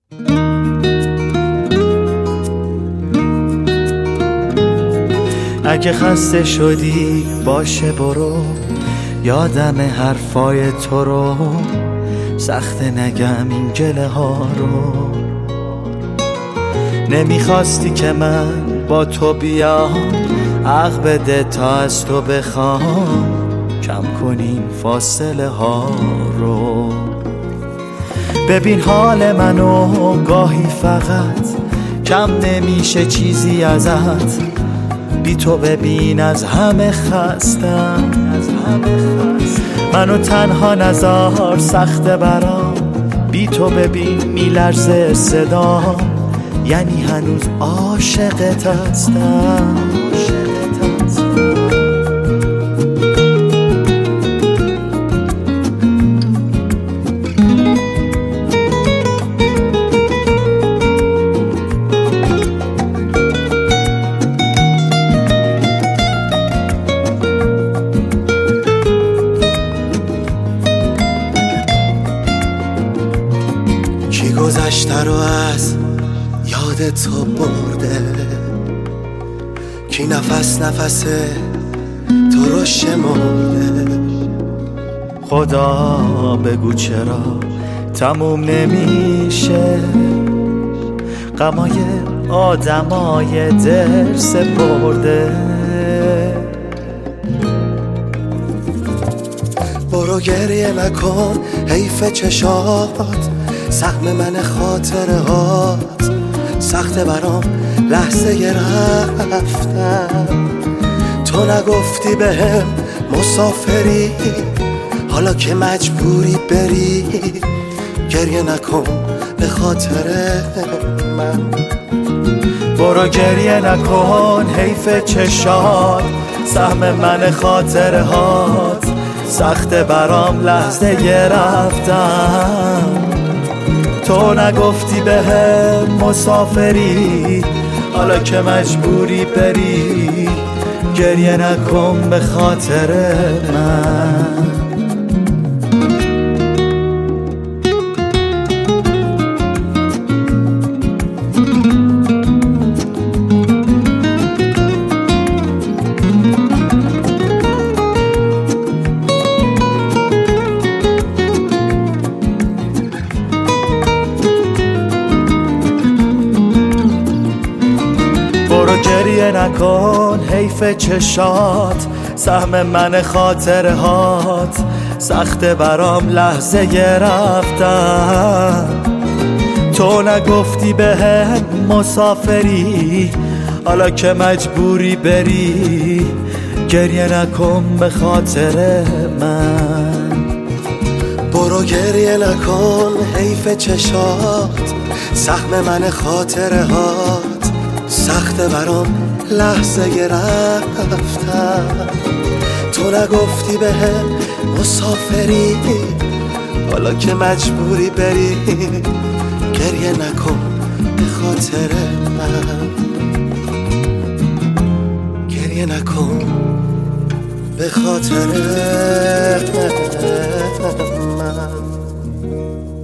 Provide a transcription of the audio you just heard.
اگه خسته شدی باشه برو، یادم حرفای تو رو، سخته نگم این گله ها رو. نمیخواستی که من با تو بیام، عقل بده تا از تو بخوام، کم کنیم فاصله ها رو. ببین حال منو گاهی فقط کم نمیشه چیزی ازت، بی تو ببین از همه خستم. منو تنها نذار سخته برام، بی تو ببین میلرزه صدام، یعنی هنوز عاشقت هستم. کی گذشته رو از یاد تو برده، کی نفس تو رو شمرده. خدا بگو چرا تموم نمیشه، غمای آدمای دل سپرده. برو گریه نکن حیف چشات، سهم من خاطرهات، سخته برام لحظه رفتن. تو نگفتی بهم مسافری، حالا که مجبوری بری، گریه نکن به خاطر من. برو گریه نکن حیف چشات، سهم من خاطرهات، سخته برام لحظه رفتن. تو نگفتی بهم مسافری، حالا که مجبوری بری، گریه نکن به خاطر من. برو گریه نکن حیف چشات، سهم من خاطرهات، سخته برام لحظه رفتن. تو نگفتی بهم مسافری، حالا که مجبوری بری، گریه نکن به خاطر من. برو گریه نکن حیف چشات، سهم من خاطرهات، سخته برام لحظه رفتن. تو نگفتی بهم مسافری، حالا که مجبوری بری، گریه نکن به خاطر من. گریه نکن به خاطر من.